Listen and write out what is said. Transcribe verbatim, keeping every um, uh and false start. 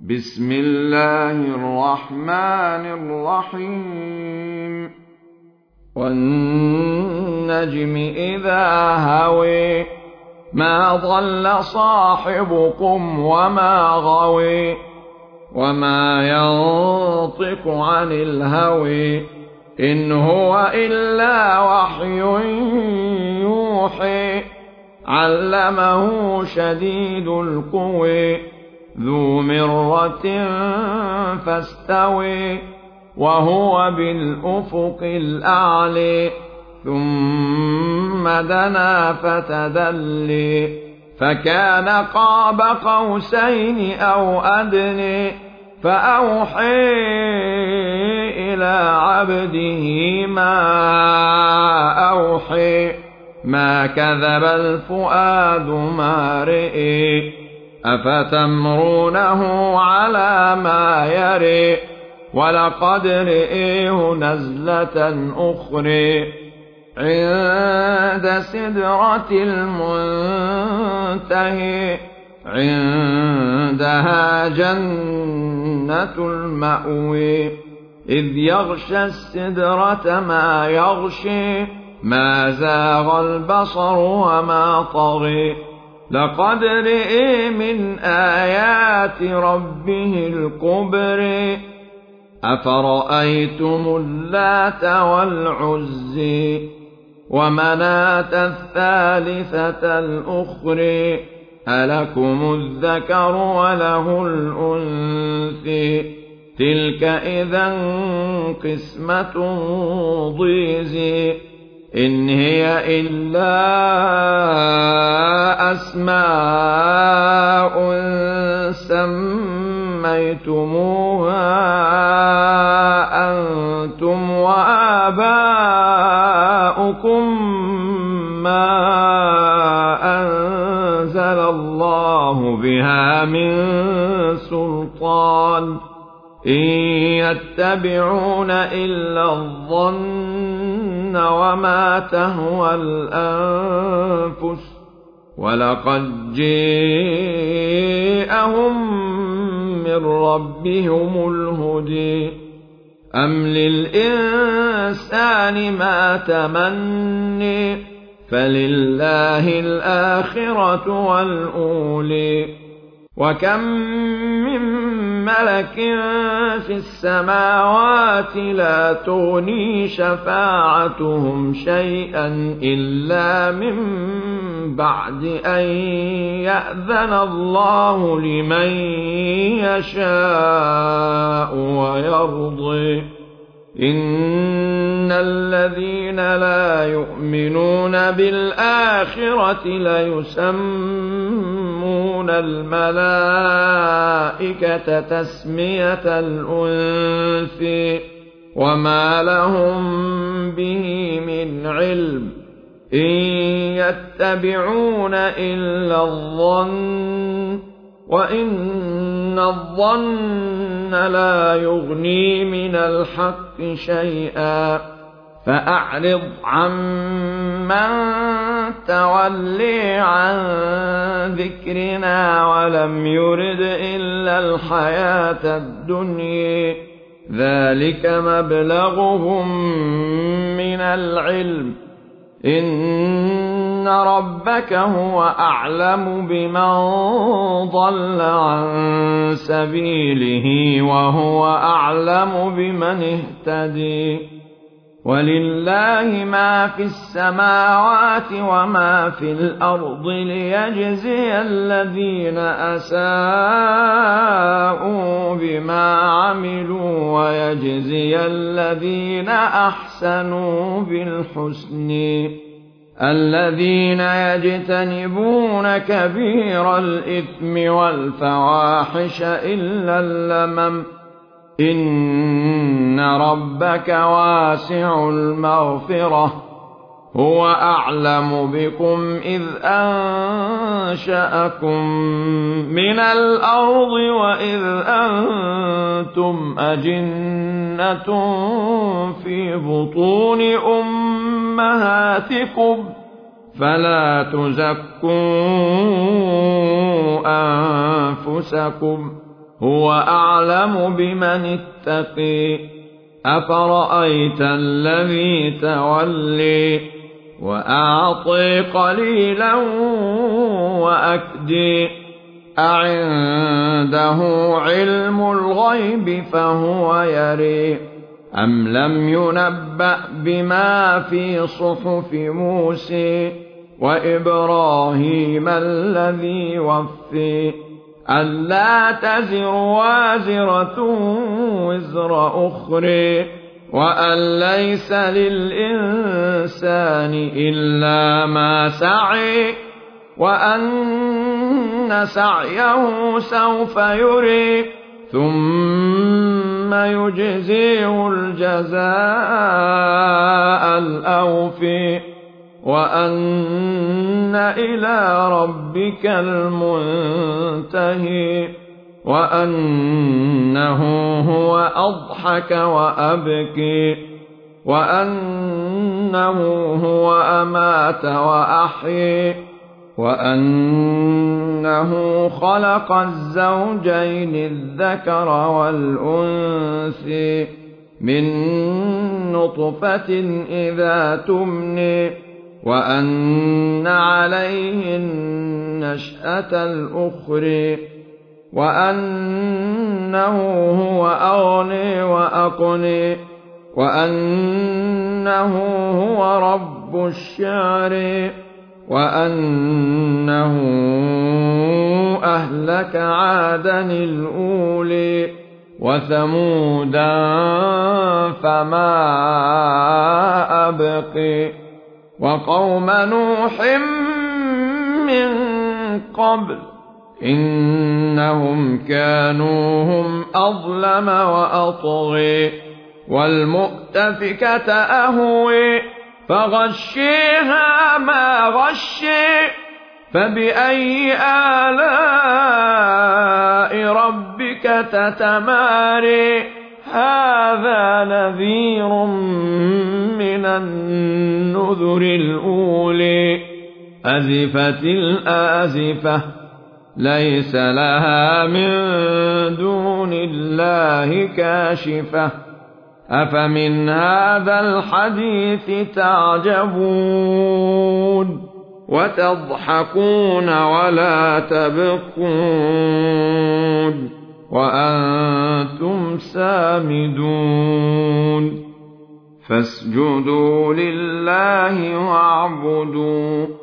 بسم الله الرحمن الرحيم والنجم إذا هوي ما ضل صاحبكم وما غوي وما ينطق عن الهوي إن هو إلا وحي يوحي علمه شديد القوى ذو مرة فاستوي وهو بالأفق الأعلى ثم دنا فتدلي فكان قاب قوسين أو أدني فأوحي إلى عبده ما أوحي ما كذب الفؤاد ما رئي أفتمرونه على ما يري ولقد رئيه نزلة أخرى عند سدرة المنتهى عندها جنة المأوى إذ يغشى السدرة ما يغشي ما زاغ البصر وما طغى لقد رئي من آيات ربه الكبر أفرأيتم اللات والعزى ومناة الثالثة الأخرى ألكم الذكر وله الأنثى تلك إذا قسمة ضيزى إن هي إلا أسماء سميتموها أنتم وآباؤكم ما أنزل الله بها من سلطان إن يتبعون إلا الظن وما تهوى الأنفس ولقد جاءهم من ربهم الهدى أم للإنسان ما تمني فلله الآخرة والأولى وكم من ملك في السماوات لا تغني شفاعتهم شيئا إلا من بعد أن يأذن الله لمن يشاء ويرضي إن الذين لا يؤمنون بالآخرة ليسمون الملائكة تسمية الأنثى وما لهم به من علم إن يتبعون إلا الظن وإن الظن لا يغني من الحق شيئا فأعرض عمن تولي عن ذكرنا ولم يرد إلا الحياة الدنيا ذلك مبلغهم من العلم إن ربك هو أعلم بمن ضل عن سبيله وهو أعلم بمن اهتدي ولله ما في السماوات وما في الأرض ليجزي الذين أساءوا بما عملوا ويجزي الذين أحسنوا بالحسن الذين يجتنبون كبير الإثم والفواحش إلا اللمم إن ربك واسع المغفرة هو أعلم بكم إذ أنشأكم من الأرض وإذ أنتم أجنة في بطون أمهاتكم فلا تزكوا أنفسكم هو أعلم بمن اتقي أفرأيت الذي تولي وأعطي قليلا وأكدي أعنده علم الغيب فهو يري أم لم ينبأ بما في صحف موسى وإبراهيم الذي وفي ألا تزر وازرة وزر أخرى وأن ليس للإنسان إلا ما سعي وأن سعيه سوف يري ثم يجزيه الجزاء الأوفي وأن إلى ربك المنتهي وأنه هو أضحك وأبكي وأنه هو أمات وأحيي وأنه خلق الزوجين الذكر والأنثى من نطفة إذا تمني وأن عليه النشأة الأخرى وأنه هو أغني وأقني وأنه هو رب الشعر وأنه أهلك عادا الأولي وثمودا فما أبقي وقوم نوح من قبل إنهم كانوا هم أظلم وأطغي والمؤتفكة أهوي فغشيها ما غشي فبأي آلاء ربك تتماري هذا نذير من النذر الأولي أزفت الآزفة ليس لها من دون الله كاشفة أفمن هذا الحديث تعجبون وتضحكون ولا تبكون وأنتم سامدون فاسجدوا لله واعبدوا